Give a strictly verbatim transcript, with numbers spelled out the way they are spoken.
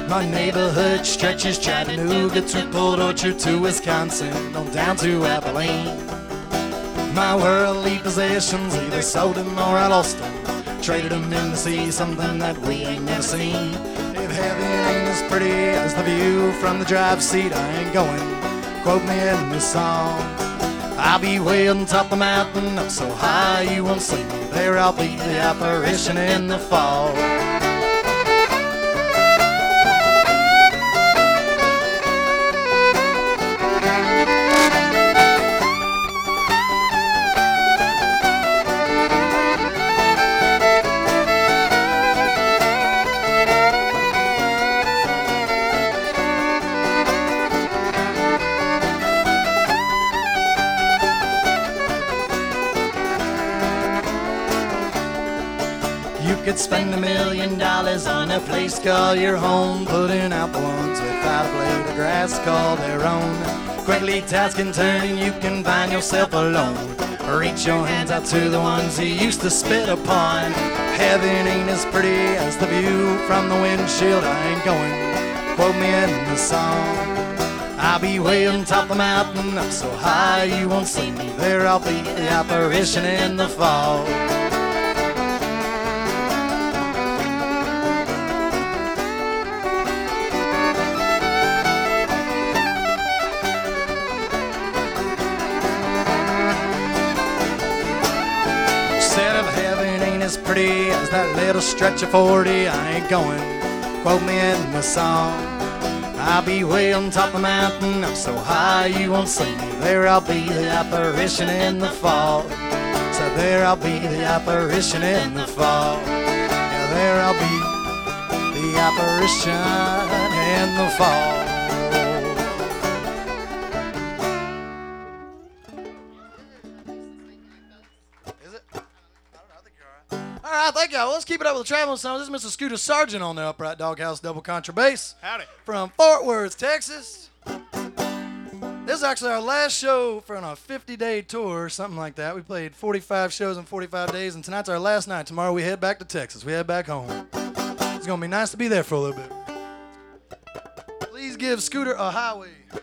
My neighborhood stretches Chattanooga through Port Orchard to Wisconsin, on down to Abilene. My worldly possessions, either sold them or I lost them, traded them in to see something that we ain't never seen. If heaven ain't as pretty as the view from the driver's seat, I ain't going. Quote me in this song. I'll be way on top of the mountain, up so high you won't see me. There I'll be, the apparition in the fall. You could spend a million dollars on a place called your home, putting out the ones without a blade of grass called their own. Quickly toss can turn and you can find yourself alone. Reach your hands out to the ones you used to spit upon. Heaven ain't as pretty as the view from the windshield, I ain't going. Quote me in the song. I'll be way on top of the mountain, up so high you won't see me. There I'll be, the apparition in the fall. Said if heaven ain't as pretty as that little stretch of forty, I ain't going. Quote me in the song. I'll be way on top of the mountain, up so high you won't see me. There I'll be, the apparition in the fall. So there I'll be, the apparition in the fall. Yeah, there I'll be, the apparition in the fall. All right, thank y'all. Well, let's keep it up with the traveling song. This is Mister Scooter Sargent on the Upright Doghouse double contrabass. Howdy. From Fort Worth, Texas. This is actually our last show for on a fifty-day tour, something like that. We played forty-five shows in forty-five days, and tonight's our last night. Tomorrow we head back to Texas. We head back home. It's going to be nice to be there for a little bit. Please give Scooter a highway.